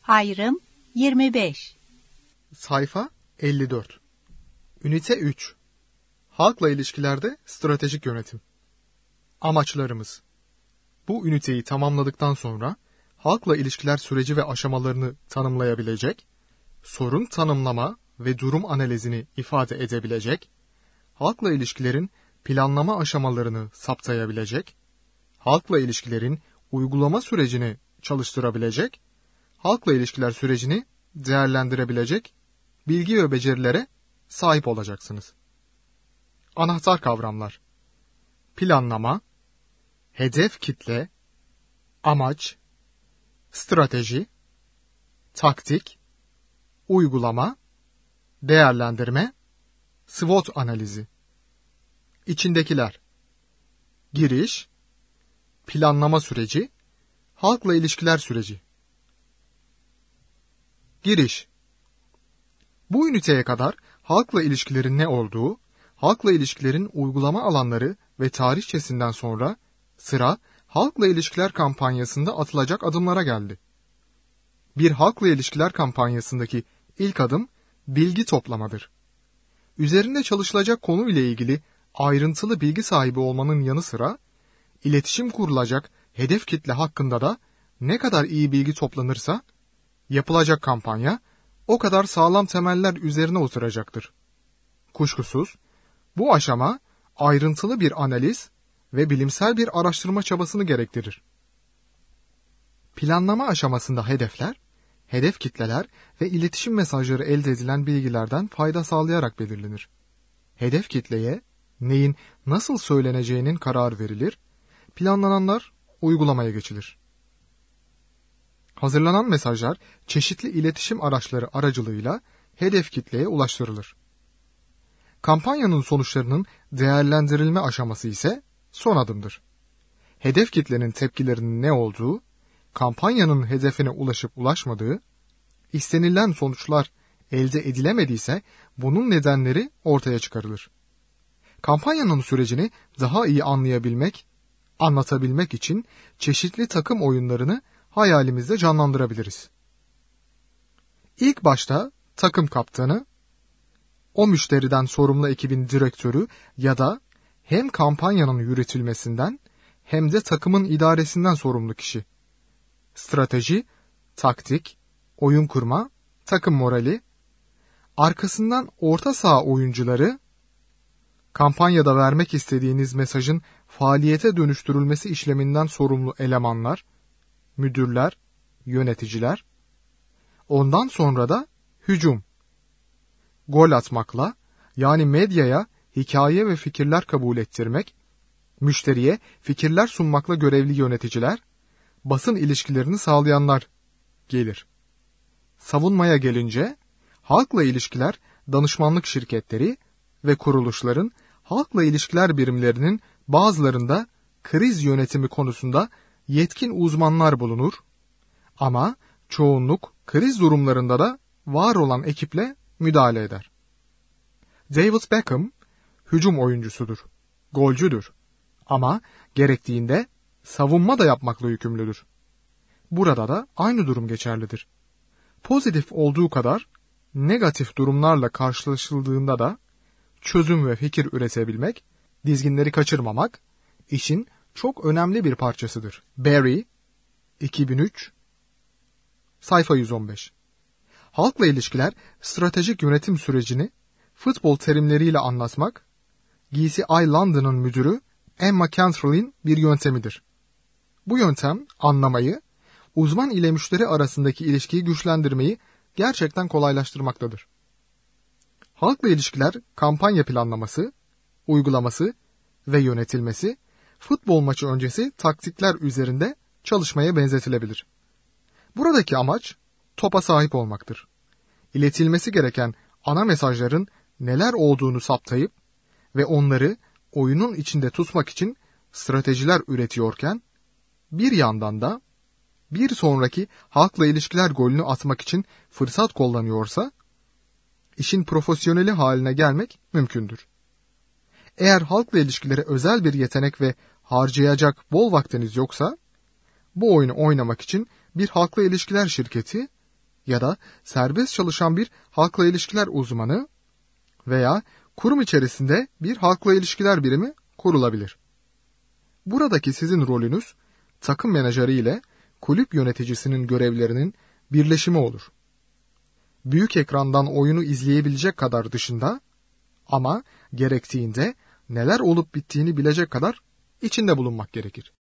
Ayrım 25. Sayfa 54. Ünite 3. Halkla ilişkilerde stratejik yönetim. Amaçlarımız. Bu üniteyi tamamladıktan sonra halkla ilişkiler süreci ve aşamalarını tanımlayabilecek, sorun tanımlama ve durum analizini ifade edebilecek, halkla ilişkilerin planlama aşamalarını saptayabilecek, halkla ilişkilerin uygulama sürecini çalıştırabilecek, halkla ilişkiler sürecini değerlendirebilecek bilgi ve becerilere sahip olacaksınız. Anahtar kavramlar: planlama, hedef kitle, amaç, strateji, taktik, uygulama, değerlendirme, SWOT analizi. İçindekiler: giriş, planlama süreci, halkla ilişkiler süreci. Giriş. Bu üniteye kadar halkla ilişkilerin ne olduğu, halkla ilişkilerin uygulama alanları ve tarihçesinden sonra sıra halkla ilişkiler kampanyasında atılacak adımlara geldi. Bir halkla ilişkiler kampanyasındaki ilk adım bilgi toplamadır. Üzerinde çalışılacak konu ile ilgili ayrıntılı bilgi sahibi olmanın yanı sıra, iletişim kurulacak hedef kitle hakkında da ne kadar iyi bilgi toplanırsa, yapılacak kampanya o kadar sağlam temeller üzerine oturacaktır. Kuşkusuz, bu aşama ayrıntılı bir analiz ve bilimsel bir araştırma çabasını gerektirir. Planlama aşamasında hedefler, hedef kitleler ve iletişim mesajları elde edilen bilgilerden fayda sağlayarak belirlenir. Hedef kitleye neyin nasıl söyleneceğinin kararı verilir, planlananlar uygulamaya geçilir. Hazırlanan mesajlar çeşitli iletişim araçları aracılığıyla hedef kitleye ulaştırılır. Kampanyanın sonuçlarının değerlendirilme aşaması ise son adımdır. Hedef kitlenin tepkilerinin ne olduğu, kampanyanın hedefine ulaşıp ulaşmadığı, istenilen sonuçlar elde edilemediyse bunun nedenleri ortaya çıkarılır. Kampanyanın sürecini daha iyi anlatabilmek için çeşitli takım oyunlarını hayalimizde canlandırabiliriz. İlk başta takım kaptanı, o müşteriden sorumlu ekibin direktörü ya da hem kampanyanın yürütülmesinden hem de takımın idaresinden sorumlu kişi. Strateji, taktik, oyun kurma, takım morali, arkasından orta saha oyuncuları, kampanyada vermek istediğiniz mesajın faaliyete dönüştürülmesi işleminden sorumlu elemanlar, müdürler, yöneticiler. Ondan sonra da hücum. Gol atmakla, yani medyaya hikaye ve fikirler kabul ettirmek, müşteriye fikirler sunmakla görevli yöneticiler, basın ilişkilerini sağlayanlar gelir. Savunmaya gelince, halkla ilişkiler danışmanlık şirketleri ve kuruluşların halkla ilişkiler birimlerinin bazılarında kriz yönetimi konusunda yetkin uzmanlar bulunur ama çoğunluk kriz durumlarında da var olan ekiple müdahale eder. David Beckham hücum oyuncusudur, golcüdür ama gerektiğinde savunma da yapmakla yükümlüdür. Burada da aynı durum geçerlidir. Pozitif olduğu kadar negatif durumlarla karşılaşıldığında da çözüm ve fikir üretebilmek, dizginleri kaçırmamak işin çok önemli bir parçasıdır. Barry, 2003, sayfa 115. Halkla ilişkiler stratejik yönetim sürecini futbol terimleriyle anlatmak, GCI London'ın müdürü Emma Cantrell'in bir yöntemidir. Bu yöntem anlamayı, uzman ile müşteri arasındaki ilişkiyi güçlendirmeyi gerçekten kolaylaştırmaktadır. Halkla ilişkiler kampanya planlaması, uygulaması ve yönetilmesi, futbol maçı öncesi taktikler üzerinde çalışmaya benzetilebilir. Buradaki amaç topa sahip olmaktır. İletilmesi gereken ana mesajların neler olduğunu saptayıp ve onları oyunun içinde tutmak için stratejiler üretiyorken, bir yandan da bir sonraki halkla ilişkiler golünü atmak için fırsat kullanıyorsa, işin profesyoneli haline gelmek mümkündür. Eğer halkla ilişkilere özel bir yetenek ve harcayacak bol vaktiniz yoksa, bu oyunu oynamak için bir halkla ilişkiler şirketi ya da serbest çalışan bir halkla ilişkiler uzmanı veya kurum içerisinde bir halkla ilişkiler birimi kurulabilir. Buradaki sizin rolünüz takım menajeri ile kulüp yöneticisinin görevlerinin birleşimi olur. Büyük ekrandan oyunu izleyebilecek kadar dışında ama gerektiğinde neler olup bittiğini bilecek kadar içinde bulunmak gerekir.